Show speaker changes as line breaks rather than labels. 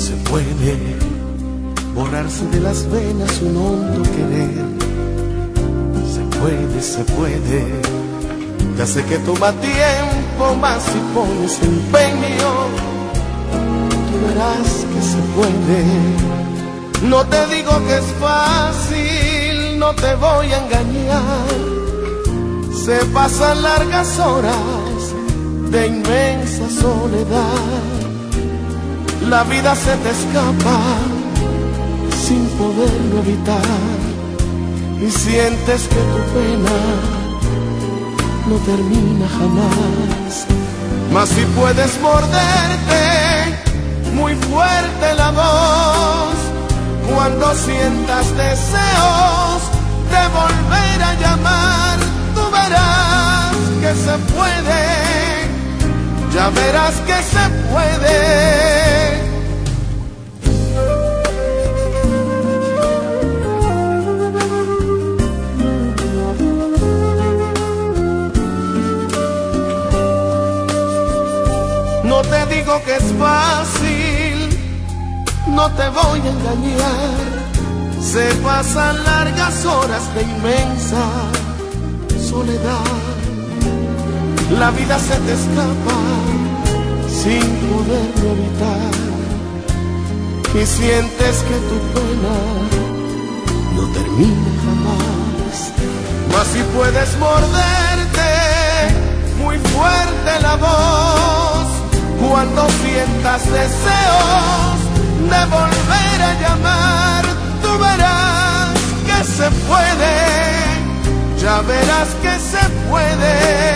Se puede borrarse de las venas un hondo querer. Se puede. Ya sé que toma tiempo, más si pones empeño, tú verás que se puede. No te digo que es fácil, no te voy a engañar. Se pasan largas horas de inmensa soledad. La vida se te escapa sin poderlo evitar. Y sientes que tu pena no termina jamás. Mas si puedes morderte muy fuerte la voz, cuando sientas deseos de volver a llamar, tú verás que se puede, ya verás que se puede. No te digo que es fácil, no te voy a engañar. Se pasan largas horas de inmensa soledad. La vida se te escapa sin poderlo evitar. Y sientes que tu pena no termina jamás. Mas si puedes morderte muy fuerte la voz, cuando sientas deseos de volver a llamar, tú verás que se puede, ya verás que se puede.